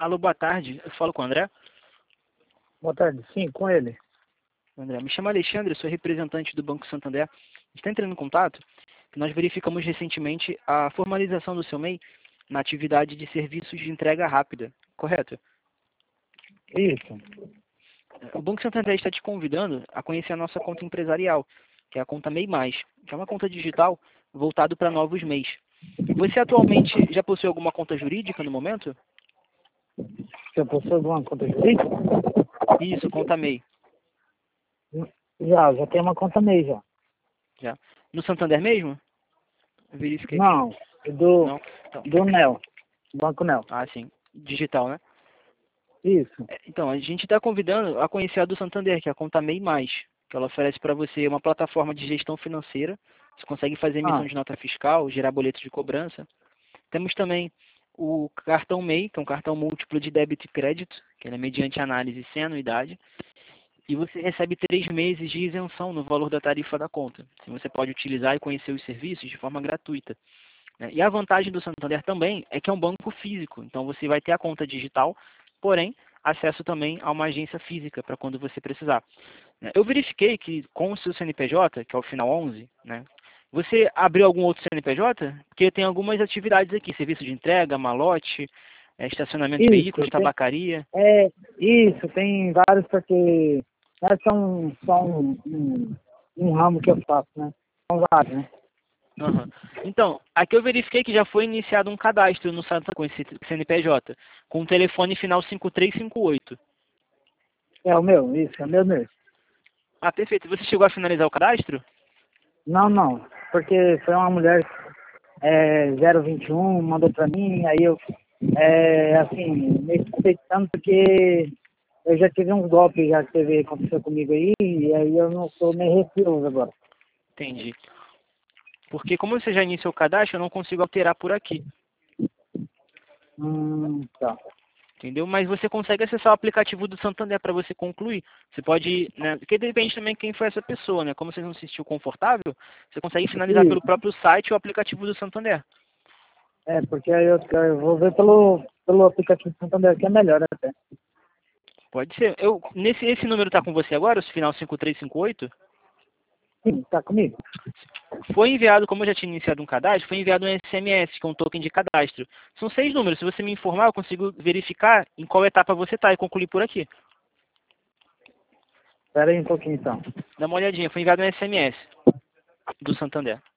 Alô, boa tarde. Eu falo com o André. Boa tarde, sim, com ele. André, me chamo Alexandre, sou representante do Banco Santander. A gente está entrando em contato, que nós verificamos recentemente a formalização do seu MEI na atividade de serviços de entrega rápida, correto? Isso. O Banco Santander está te convidando a conhecer a nossa conta empresarial, que é a conta MEI+, que é uma conta digital voltada para novos MEIs. Você atualmente já possui alguma conta jurídica no momento? Você possui alguma conta jurídica? Isso, conta MEI. Já tem uma conta MEI já. Já. No Santander mesmo? Eu verifiquei. Não, do, Não? Então, do NEL, Banco NEL. sim. Digital, né? Isso. Então, a gente está convidando a conhecer a do Santander, que é a conta MEI+, que ela oferece para você uma plataforma de gestão financeira. Você consegue fazer emissão Ah, de nota fiscal, gerar boletos de cobrança. Temos também o cartão MEI, que é um cartão múltiplo de débito e crédito, que ele é mediante análise sem anuidade. E você recebe 3 meses de isenção no valor da tarifa da conta. Assim, você pode utilizar e conhecer os serviços de forma gratuita, né? E a vantagem do Santander também é que é um banco físico. Então você vai ter a conta digital, porém acesso também a uma agência física para quando você precisar, né? Eu verifiquei que com o seu CNPJ, que é o final 11, né? Você abriu algum outro CNPJ? Porque tem algumas atividades aqui, serviço de entrega, malote, estacionamento de isso, veículos, tabacaria. isso, tem vários porque nós somos só um ramo que eu faço, né? São vários, né? Aham. Então, aqui eu verifiquei que já foi iniciado um cadastro no Santa com esse CNPJ, com o telefone final 5358. É o meu, isso, é o meu mesmo. Ah, perfeito. Você chegou a finalizar o cadastro? Não, porque foi uma mulher 021, mandou pra mim, aí eu, assim, meio suspeitando porque eu já tive uns golpes já que aconteceu comigo aí, e aí eu não sou meio receoso agora. Entendi. Porque como você já iniciou o cadastro, eu não consigo alterar por aqui, Tá. entendeu? Mas você consegue acessar o aplicativo do Santander para você concluir. Você pode, né? Porque depende também quem foi essa pessoa, né? Como você não se sentiu confortável, você consegue finalizar pelo Isso, próprio site ou aplicativo do Santander. porque aí eu vou ver pelo aplicativo do Santander, que é melhor até. Pode ser. Esse número está com você agora, o final 5358? Sim, tá comigo? Foi enviado, como eu já tinha iniciado um cadastro, foi enviado um SMS, que é um token de cadastro. São 6 números. Se você me informar, eu consigo verificar em qual etapa você está e concluir por aqui. Espera aí um pouquinho então. Dá uma olhadinha. Foi enviado um SMS do Santander.